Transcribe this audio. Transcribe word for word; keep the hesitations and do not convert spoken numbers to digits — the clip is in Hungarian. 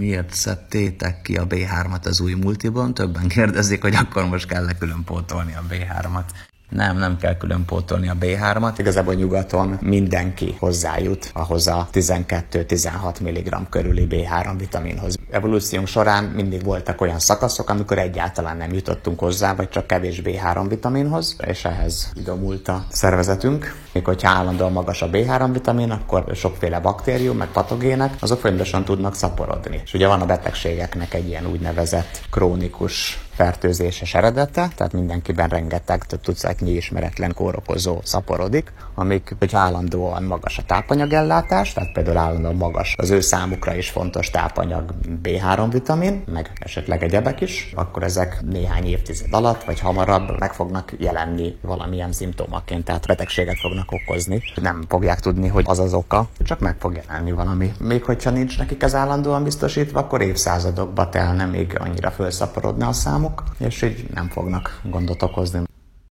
miért szedtétek ki a bé hármat az új multiban? Többen kérdezik, hogy akkor most kell külön pótolni a bé hármat. Nem, nem kell külön pótolni a bé hármat. Igazából nyugaton mindenki hozzájut ahhoz a tizenkettő-tizenhat milligramm körüli bé három vitaminhoz. Evolúciónk során mindig voltak olyan szakaszok, amikor egyáltalán nem jutottunk hozzá, vagy csak kevés bé három vitaminhoz, és ehhez idomult a szervezetünk. Még hogyha állandóan magas a bé három vitamin, akkor sokféle baktérium, meg patogének, azok folyamatosan tudnak szaporodni. És ugye van a betegségeknek egy ilyen úgynevezett krónikus fertőzéses eredete, tehát mindenkiben rengeteg több tucatnyi ismeretlen kórokozó szaporodik, amik, hogyha állandóan magas a tápanyagellátás, tehát például állandóan magas az ő számukra is fontos tápanyag bé három vitamin, meg esetleg egyebek is, akkor ezek néhány évtized alatt, vagy hamarabb meg fognak jelenni valamilyen szimptomaként, tehát betegséget fognak okozni. Nem fogják tudni, hogy az az oka, csak meg fog jelenni valami. Még hogyha nincs nekik ez állandóan biztosítva, akkor évszázadokba telne, még annyira felszaporodna a számuk, és így nem fognak gondot okozni.